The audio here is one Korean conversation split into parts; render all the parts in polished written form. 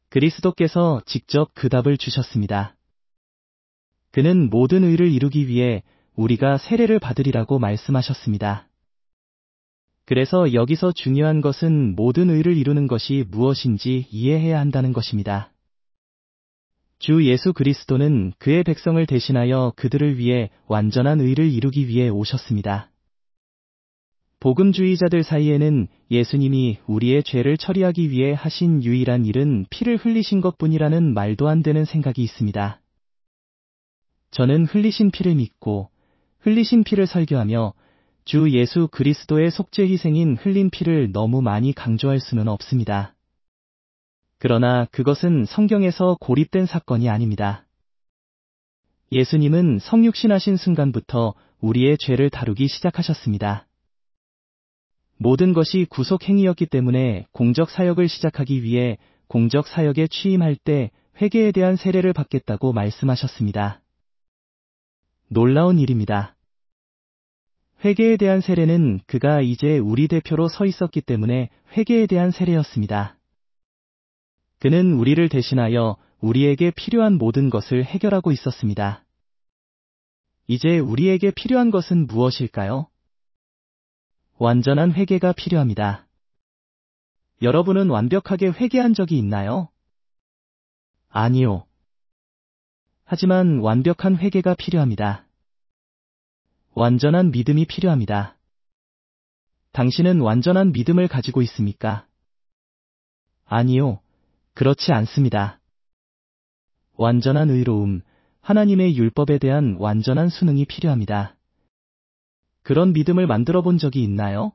그리스도께서 직접 그 답을 주셨습니다. 그는 모든 의를 이루기 위해 우리가 세례를 받으리라고 말씀하셨습니다. 그래서 여기서 중요한 것은 모든 의를 이루는 것이 무엇인지 이해해야 한다는 것입니다. 주 예수 그리스도는 그의 백성을 대신하여 그들을 위해 완전한 의를 이루기 위해 오셨습니다. 복음주의자들 사이에는 예수님이 우리의 죄를 처리하기 위해 하신 유일한 일은 피를 흘리신 것뿐이라는 말도 안 되는 생각이 있습니다. 저는 흘리신 피를 믿고 흘리신 피를 설교하며 주 예수 그리스도의 속죄 희생인 흘린 피를 너무 많이 강조할 수는 없습니다. 그러나 그것은 성경에서 고립된 사건이 아닙니다. 예수님은 성육신하신 순간부터 우리의 죄를 다루기 시작하셨습니다. 모든 것이 구속행위였기 때문에 공적 사역을 시작하기 위해 공적 사역에 취임할 때 회개에 대한 세례를 받겠다고 말씀하셨습니다. 놀라운 일입니다. 회개에 대한 세례는 그가 이제 우리 대표로 서 있었기 때문에 회개에 대한 세례였습니다. 그는 우리를 대신하여 우리에게 필요한 모든 것을 해결하고 있었습니다. 이제 우리에게 필요한 것은 무엇일까요? 완전한 회개가 필요합니다. 여러분은 완벽하게 회개한 적이 있나요? 아니요. 하지만 완벽한 회개가 필요합니다. 완전한 믿음이 필요합니다. 당신은 완전한 믿음을 가지고 있습니까? 아니요. 그렇지 않습니다. 완전한 의로움, 하나님의 율법에 대한 완전한 순응이 필요합니다. 그런 믿음을 만들어 본 적이 있나요?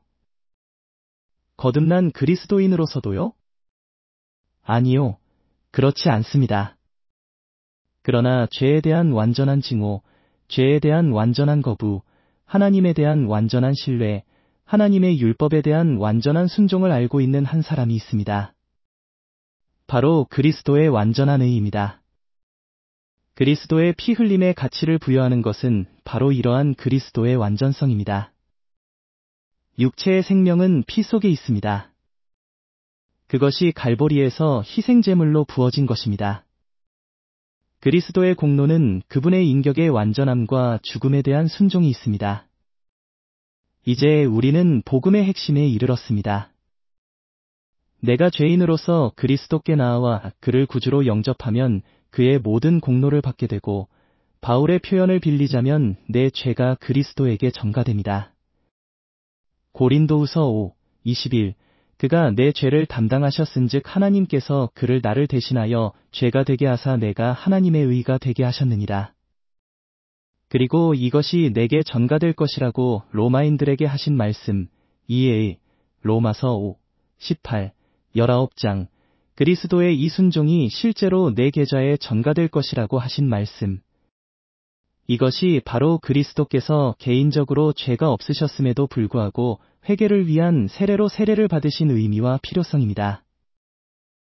거듭난 그리스도인으로서도요? 아니요. 그렇지 않습니다. 그러나 죄에 대한 완전한 증오, 죄에 대한 완전한 거부, 하나님에 대한 완전한 신뢰, 하나님의 율법에 대한 완전한 순종을 알고 있는 한 사람이 있습니다. 바로 그리스도의 완전한 의입니다. 그리스도의 피 흘림의 가치를 부여하는 것은 바로 이러한 그리스도의 완전성입니다. 육체의 생명은 피 속에 있습니다. 그것이 갈보리에서 희생제물로 부어진 것입니다. 그리스도의 공로는 그분의 인격의 완전함과 죽음에 대한 순종이 있습니다. 이제 우리는 복음의 핵심에 이르렀습니다. 내가 죄인으로서 그리스도께 나아와 그를 구주로 영접하면 그의 모든 공로를 받게 되고 바울의 표현을 빌리자면 내 죄가 그리스도에게 전가됩니다. 고린도후서 5:21 그가 내 죄를 담당하셨은즉 하나님께서 그를 나를 대신하여 죄가 되게 하사 내가 하나님의 의가 되게 하셨느니라. 그리고 이것이 내게 전가될 것이라고 로마인들에게 하신 말씀 이에 로마서 5:18 19장 그리스도의 이 순종이 실제로 내 계좌에 전가될 것이라고 하신 말씀. 이것이 바로 그리스도께서 개인적으로 죄가 없으셨음에도 불구하고 회개를 위한 세례로 세례를 받으신 의미와 필요성입니다.